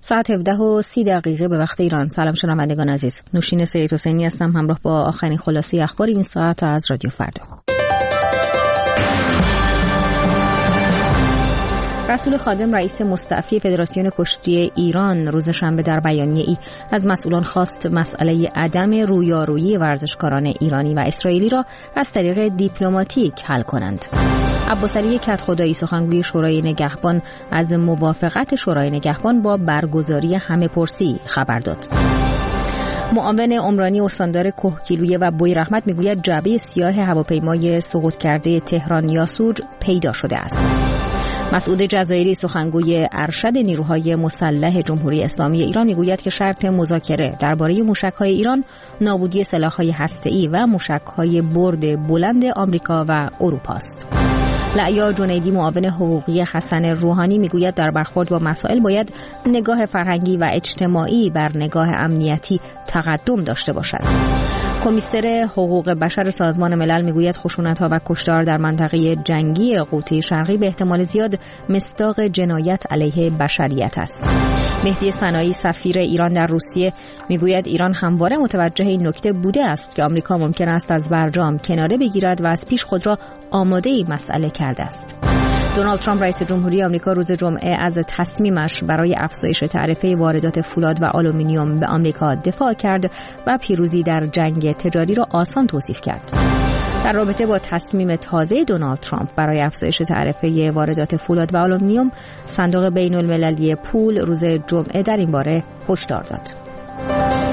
ساعت 17:30 به وقت ایران. سلام شنوندگان عزیز. نوشین سید حسینی هستم همراه با آخرین خلاصه اخبار این ساعت از رادیو فردا. رسول خادم رئیس مستعفی فدراسیون کشتی ایران روز شنبه در بیانیه‌ای از مسئولان خواست مسئله عدم رویارویی ورزشکاران ایرانی و اسرائیلی را از طریق دیپلماتیک حل کنند. عباسعلی کدخدایی سخنگوی شورای نگهبان از موافقت شورای نگهبان با برگزاری همه‌پرسی خبر داد. معاون عمرانی استاندار کهگیلویه و بویراحمد میگوید جعبه سیاه هواپیمای سقوط کرده تهران یاسوج پیدا شده است. مسعود جزایری سخنگوی ارشد نیروهای مسلح جمهوری اسلامی ایران میگوید که شرط مذاکره درباره موشک‌های ایران نابودی سلاح‌های هسته‌ای و موشک‌های برد بلند آمریکا و اروپا است. لعیا جنیدی معاون حقوقی حسن روحانی میگوید در برخورد با مسائل باید نگاه فرهنگی و اجتماعی بر نگاه امنیتی تقدم داشته باشد. کمیسر حقوق بشر سازمان ملل میگوید خشونت‌ها و کشتار در منطقه جنگی قوطه شرقی به احتمال زیاد مصداق جنایت علیه بشریت است. مهدی صناعی سفیر ایران در روسیه میگوید ایران همواره متوجه این نکته بوده است که آمریکا ممکن است از برجام کناره بگیرد و از پیش خود را آماده این مسئله کرده است. دونالد ترامپ رئیس جمهوری آمریکا روز جمعه از تصمیمش برای افزایش تعرفه واردات فولاد و آلومینیوم به آمریکا دفاع کرد و پیروزی در جنگ تجاری را آسان توصیف کرد. در رابطه با تصمیم تازه دونالد ترامپ برای افزایش تعرفه واردات فولاد و آلومینیوم، صندوق بین‌المللی پول روز جمعه در این باره هشدار داد.